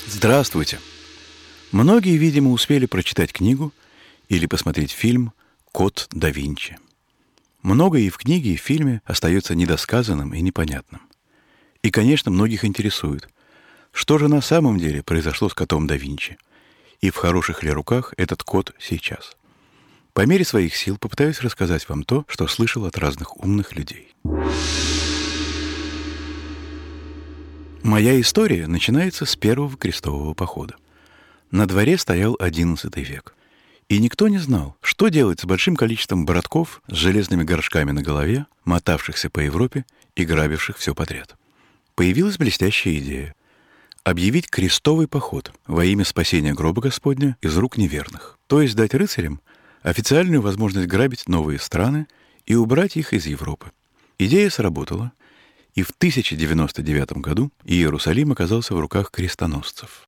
Здравствуйте! Многие, видимо, успели прочитать книгу или посмотреть фильм «Код да Винчи». Многое и в книге, и в фильме остается недосказанным и непонятным. И, конечно, многих интересует, что же на самом деле произошло с котом да Винчи, и в хороших ли руках этот кот сейчас. По мере своих сил попытаюсь рассказать вам то, что слышал от разных умных людей. Моя история начинается с первого крестового похода. На дворе стоял XI век. И никто не знал, что делать с большим количеством братков с железными горшками на голове, мотавшихся по Европе и грабивших все подряд. Появилась блестящая идея — объявить крестовый поход во имя спасения гроба Господня из рук неверных, то есть дать рыцарям официальную возможность грабить новые страны и убрать их из Европы. Идея сработала, и в 1099 году Иерусалим оказался в руках крестоносцев.